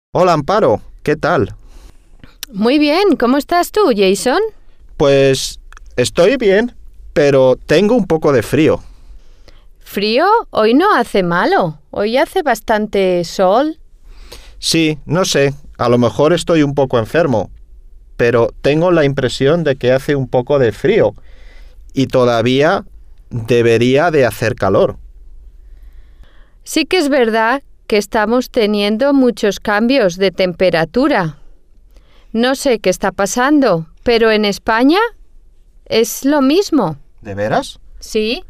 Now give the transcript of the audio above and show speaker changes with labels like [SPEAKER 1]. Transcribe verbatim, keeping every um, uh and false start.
[SPEAKER 1] Hola, Amparo, ¿qué tal?
[SPEAKER 2] Muy bien, ¿cómo estás tú, Jason?
[SPEAKER 1] Pues estoy bien, pero tengo un poco de frío.
[SPEAKER 2] ¿Frío? Hoy no hace malo. Hoy hace bastante sol.
[SPEAKER 1] Sí, no sé, a lo mejor estoy un poco enfermo, pero tengo la impresión de que hace un poco de frío y todavía debería de hacer calor.
[SPEAKER 2] Sí que es verdad que estamos teniendo muchos cambios de temperatura. No sé qué está pasando, pero en España es lo mismo.
[SPEAKER 1] ¿De veras?
[SPEAKER 2] Sí.